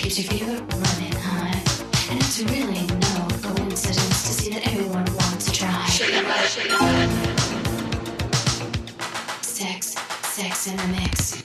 Get your fever running high. And it's really no coincidence to see that everyone wants to try. Shake your body, shake your body. Sex in the mix.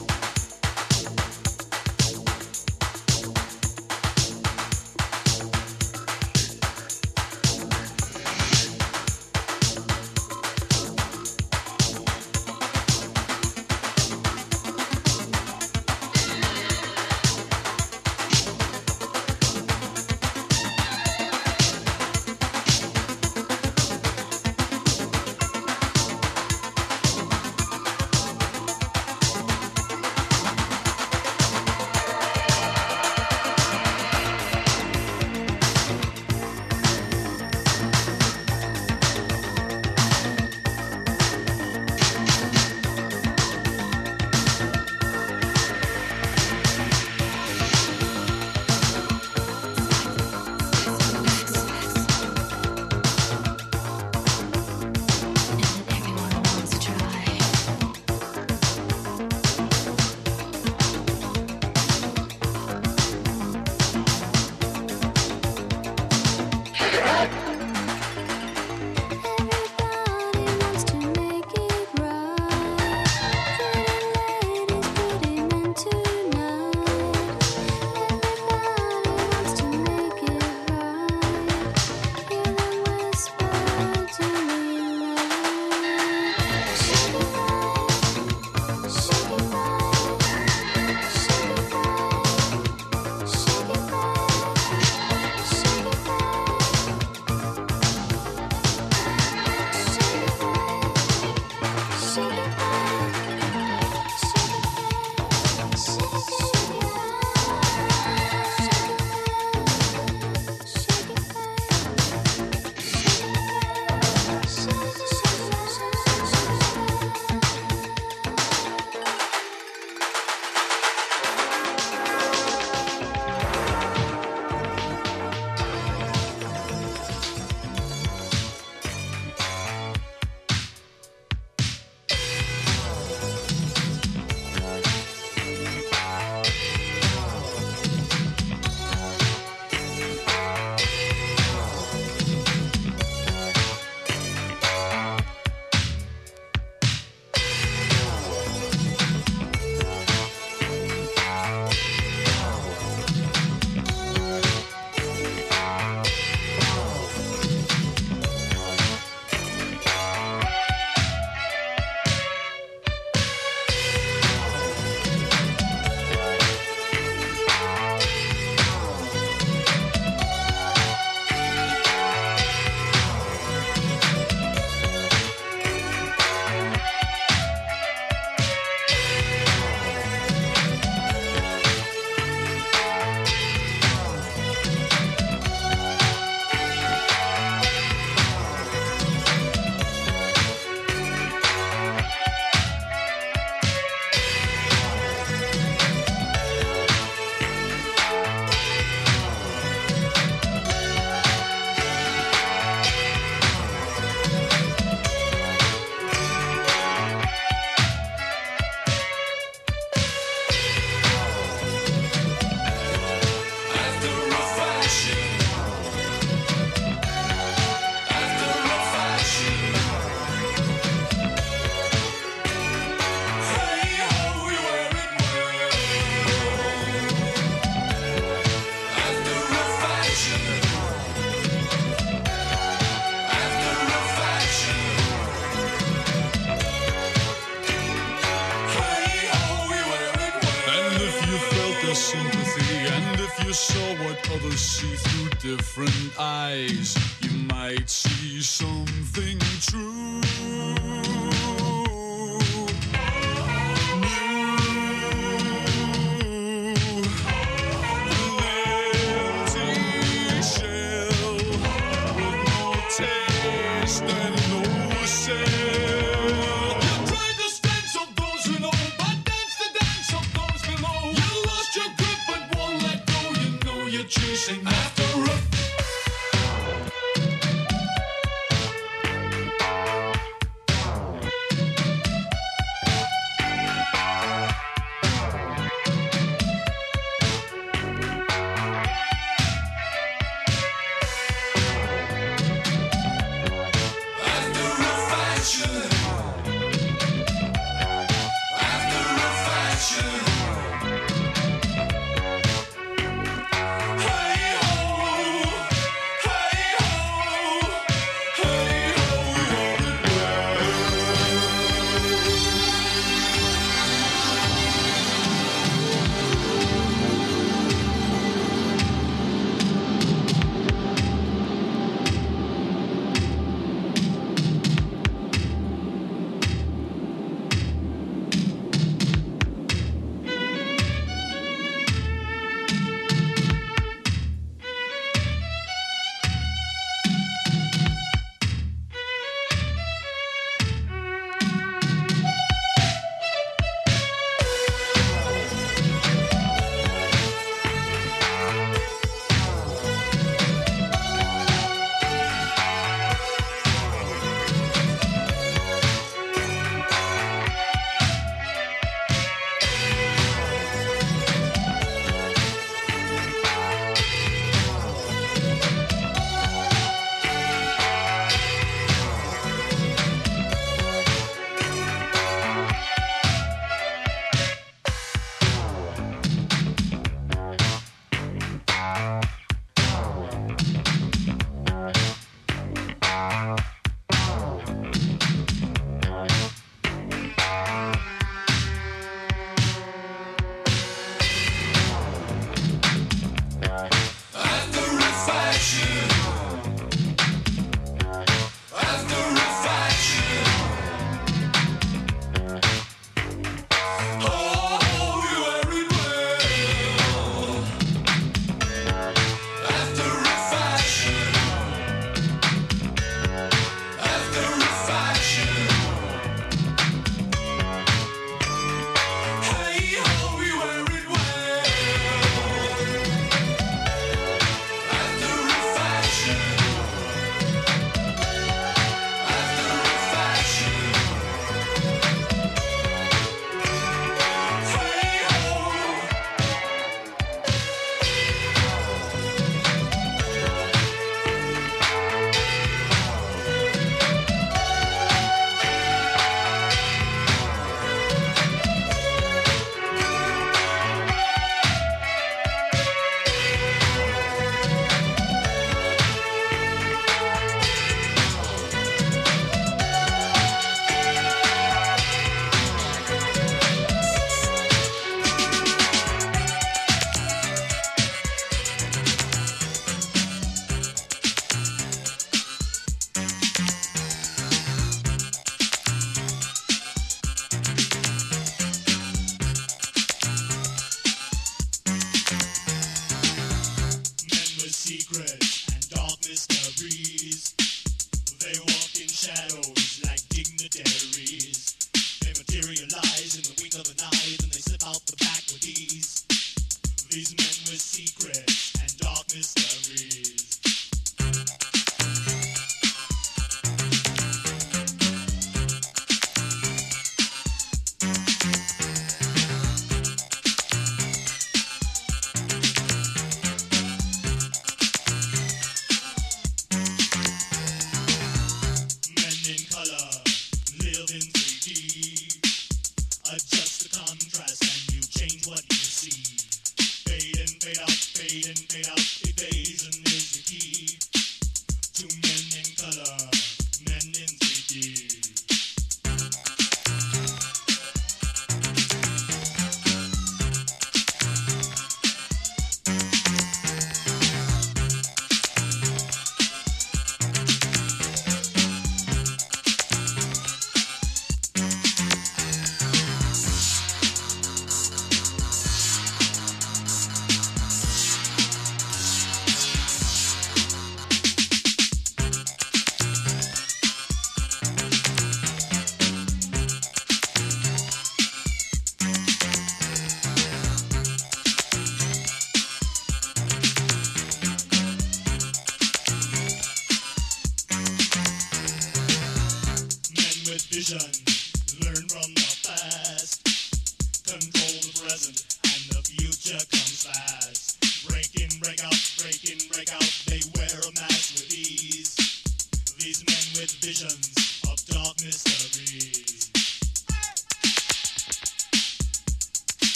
others see through different eyes. You might see something true.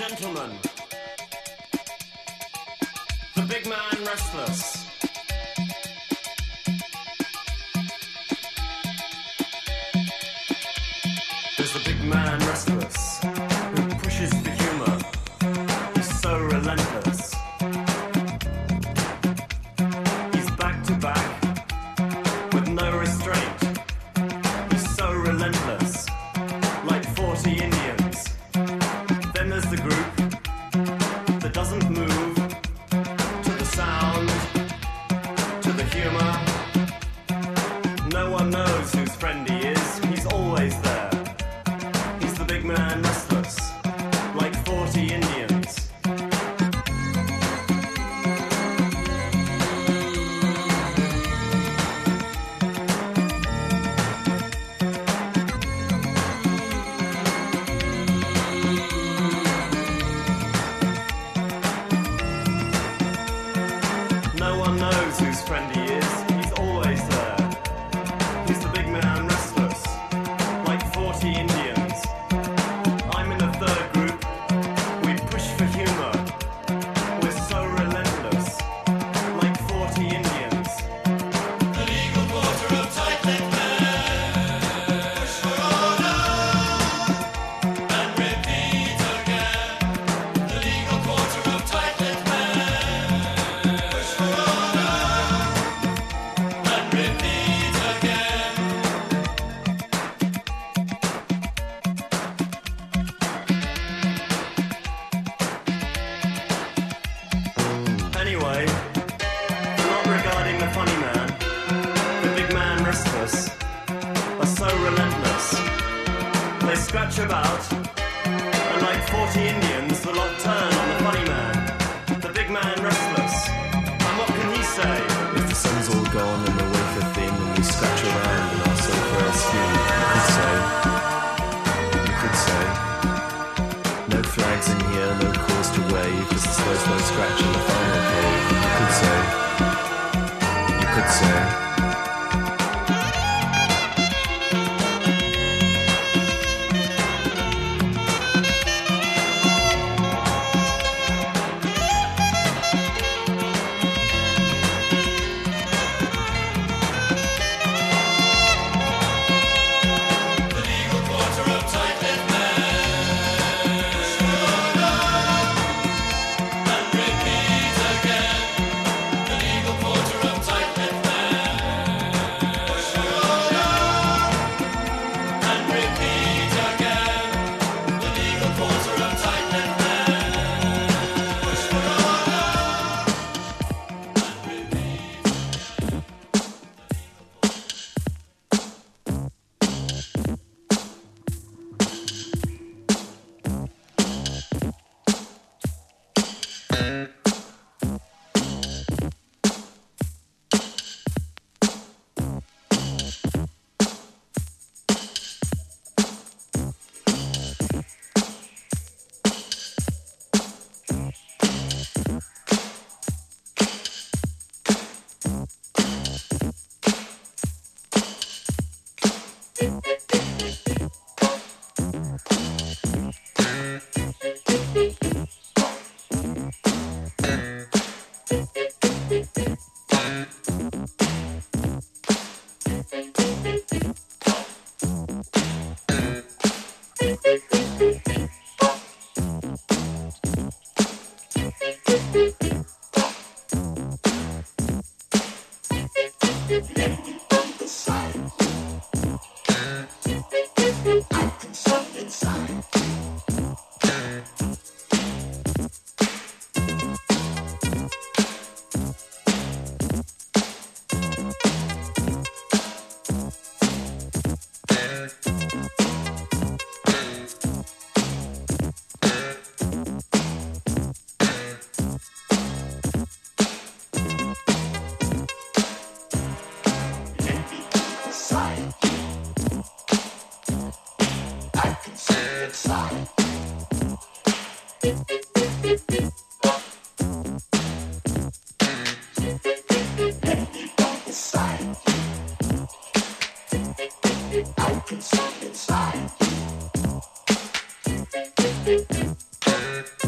gentlemen, the big man restless. There's the big man restless, who pushes for humor. He's so relentless. He's back to back, with no restraint. He's so relentless, like 40 Indians. Then there's the group that doesn't move to the sound, to the humor. No one knows whose friend he is. He's always there. He's the big man restless, like 40 Indians. No one knows whose friend he is. He's always there. He's the big man restless, like 40 Indians. I'm in the third group. We push for humor. We're so relentless, like 40 Indians. The legal quarter of tight-lipped men. Push for order and repeat again. The legal quarter of tight-lipped men. Push for order and repeat again. Anyway, not regarding the funny man, the big man restless, are so relentless. They scratch about, and like 40 Indians, the lot turn on the funny man, the big man restless. And what can he say? If the sun's all gone and the wafer thin and we scratch around in our so-frail skin, you could say, no flags in here, no cause to wave, just a slow scratch in the final cave. You could say. I can see inside.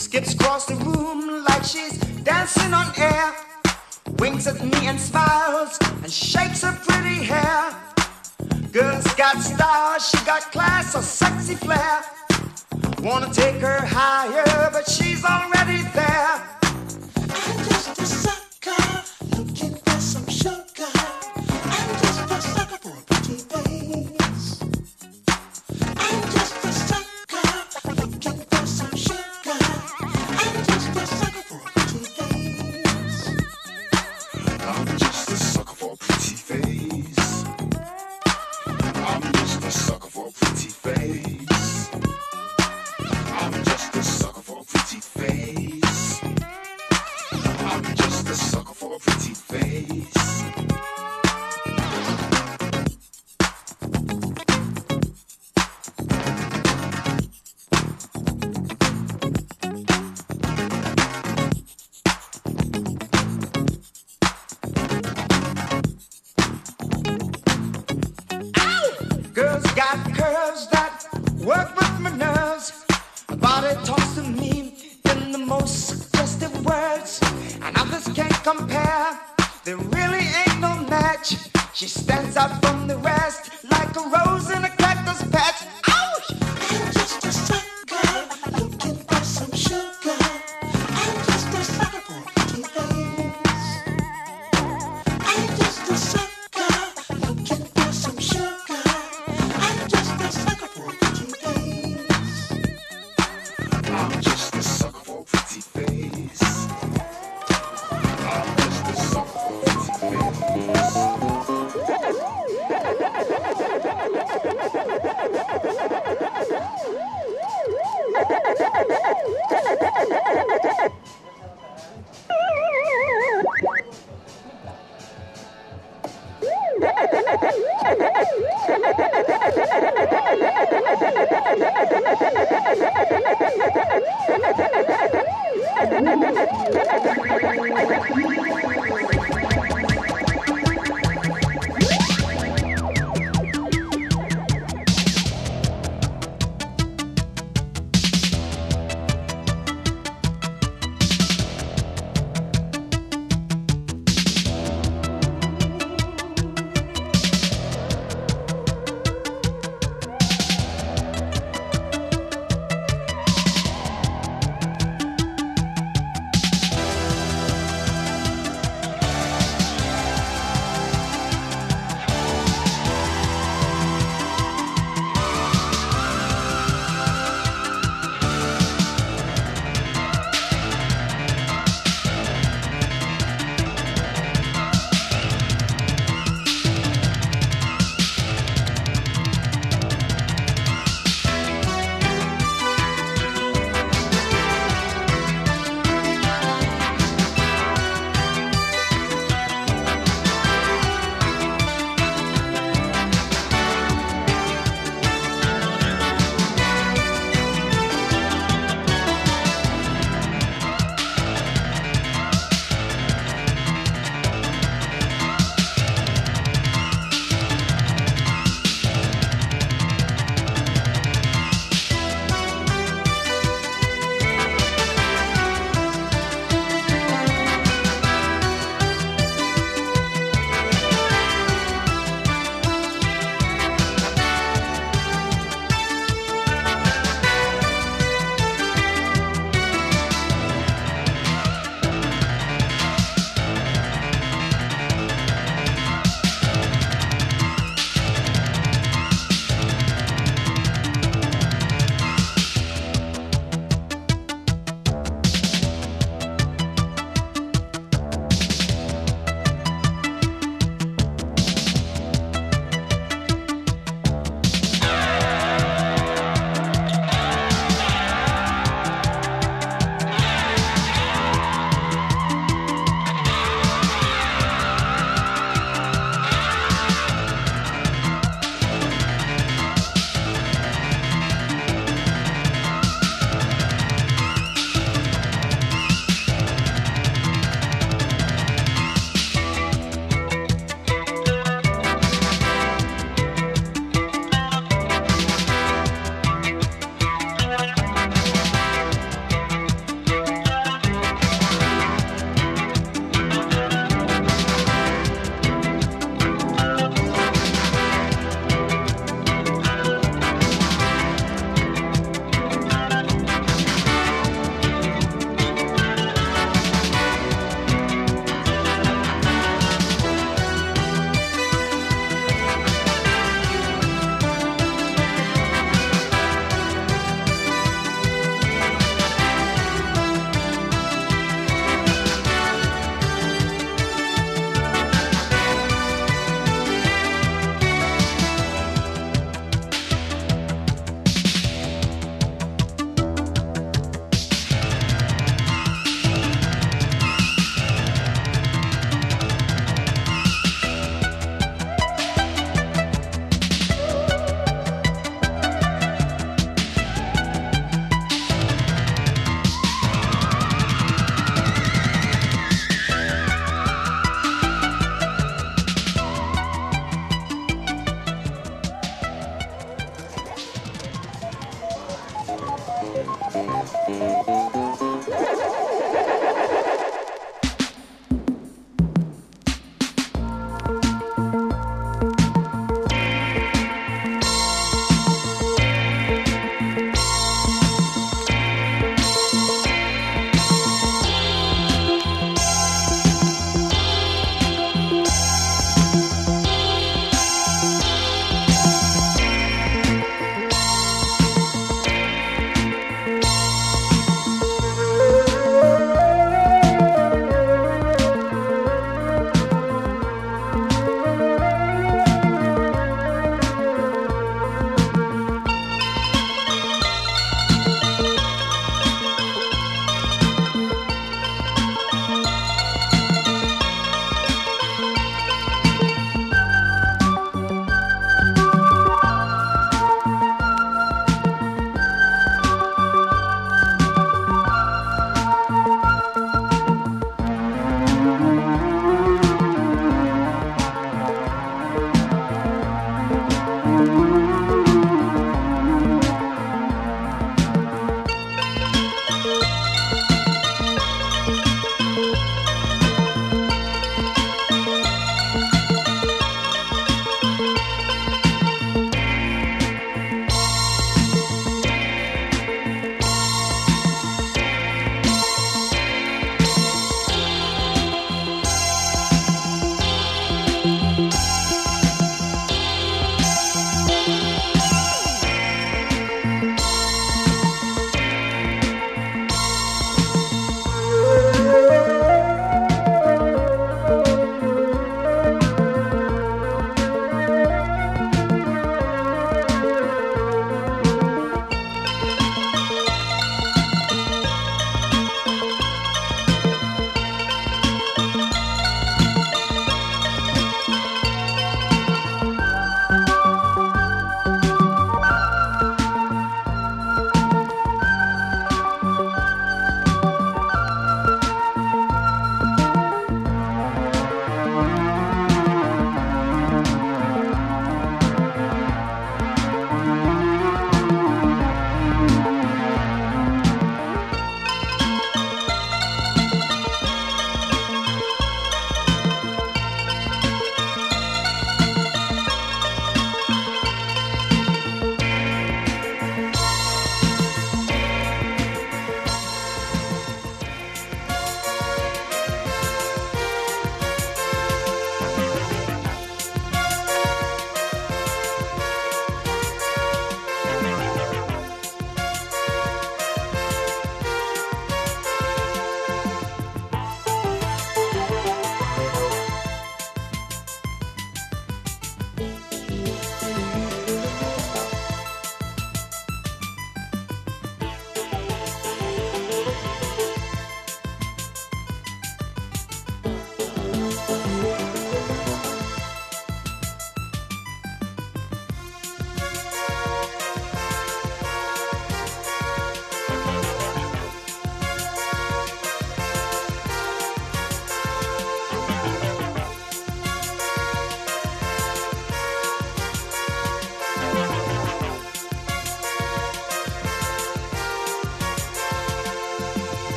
skips across the room like she's dancing on air, winks at me and smiles and shakes her pretty hair. Girl's got style, she got class, a sexy flair. Wanna take her higher, but she's already there. I'm just a sucker, looking for some sugar. I'm just a sucker for a pretty face. I'm just a sucker, looking for some sugar. I'm just a sucker for a pretty face. I'm just a sucker for a pretty face. I'm just a sucker for a pretty face. I'm just a sucker for a pretty face. I'm just a sucker for a pretty face. Girls got curves that work with my nerves. Her body talks to me in the most suggestive words, and others can't compare. There really ain't no match. She stands out from the rest like a rose in a cactus patch. Ouch! I'm just a sucker looking for some sugar. I'm just a sucker for a pretty face. I'm just a sucker looking for some sugar. I'm just a sucker for a pretty face. I'm just a sucker for a pretty face. I'm just a sucker for a pretty face.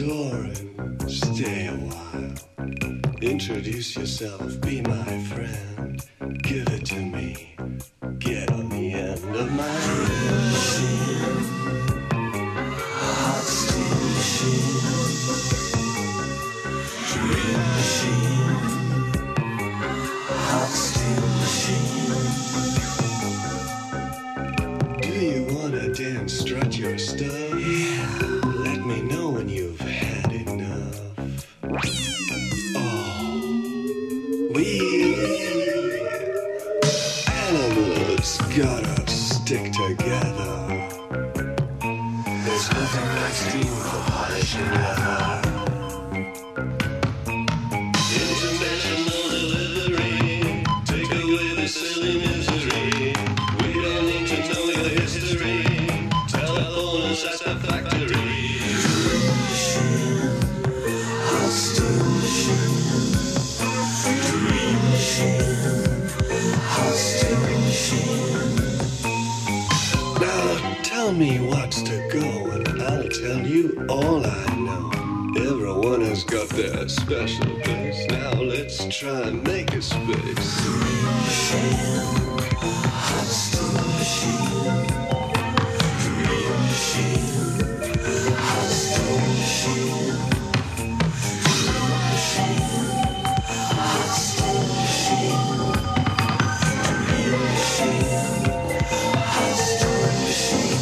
door and stay a while. Introduce yourself, be my friend. Give it to me. Get on the end of my machine. Hot steam machine. Dream machine. Hot steam machine. Do you wanna dance, strut your stuff? Yeah. Let me know when you've had enough. Oh, we animals gotta stick together. There's nothing like steam for polishing leather. International delivery, take away the silly misery. We don't need to know your history. Telephone us at the factory. Hot steam machine. Dream machine. Hot steam machine. Now tell me what's to go and I'll tell you all I know. Everyone has got their special place. Now let's try and make a space. Dream machine. Hot steam machine. Dream machine. Hot steam machine. Dream machine. Hot steam machine. Dream machine. Hot steam machine.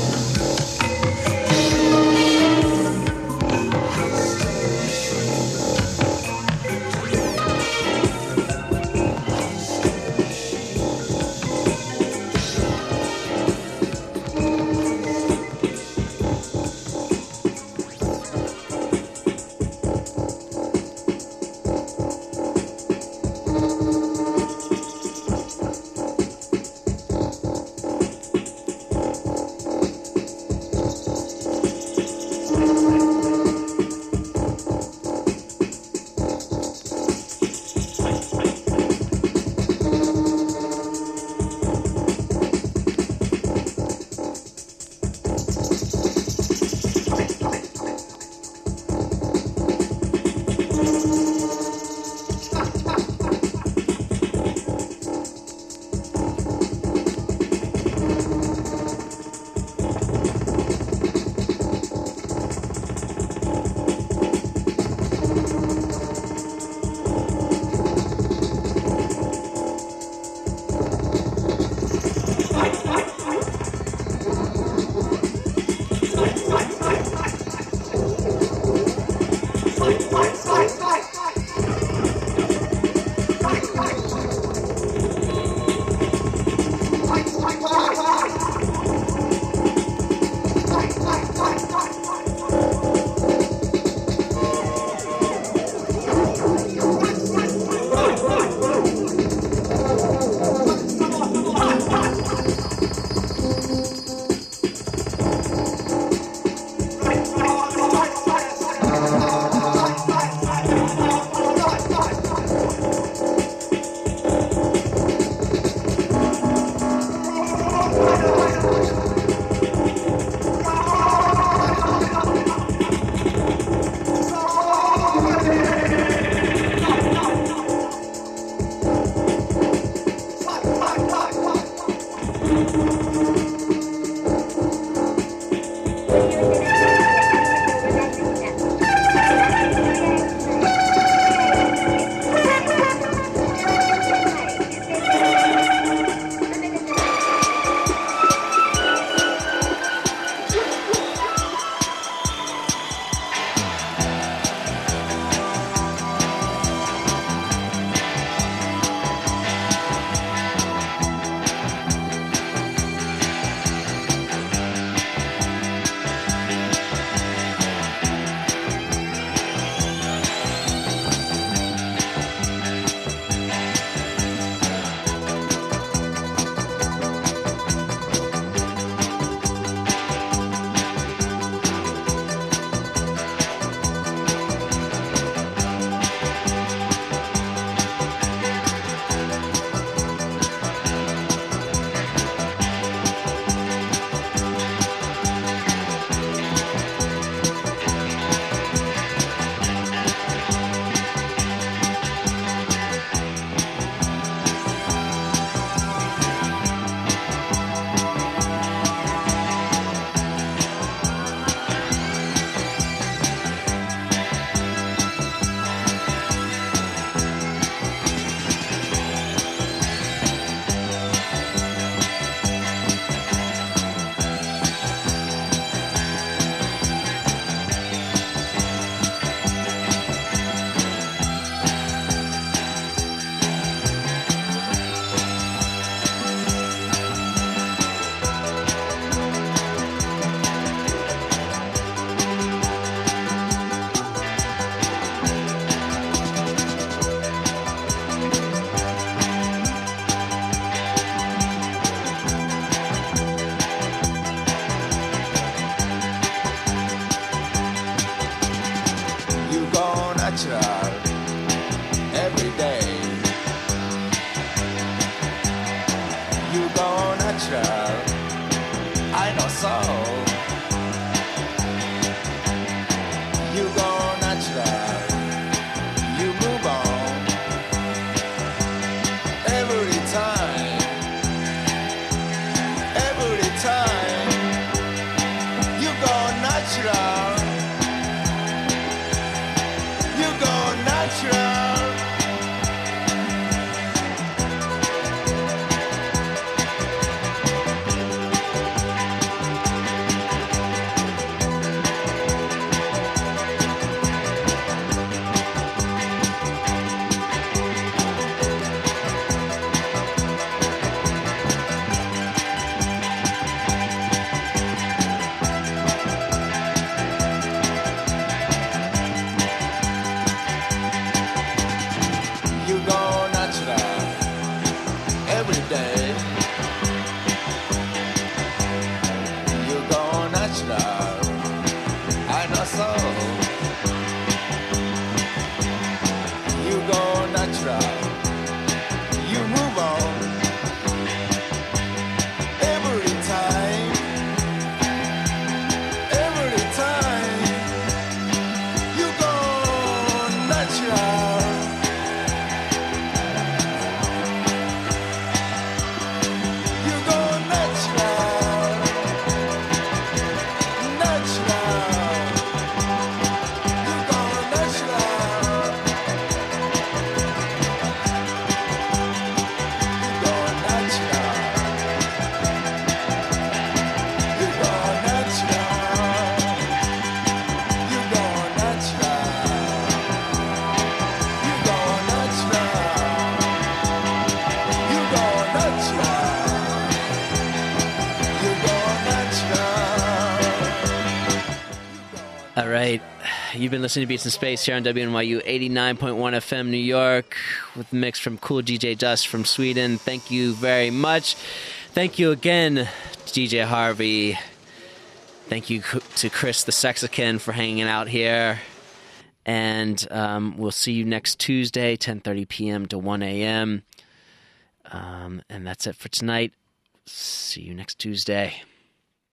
right. You've been listening to Beats in Space here on WNYU 89.1 FM New York with the mix from Cool DJ Dust from Sweden. Thank you very much. Thank you again, DJ Harvey. Thank you to Chris the Sexican for hanging out here. And we'll see you next Tuesday, 10:30 p.m. to 1 a.m. And that's it for tonight. See you next Tuesday.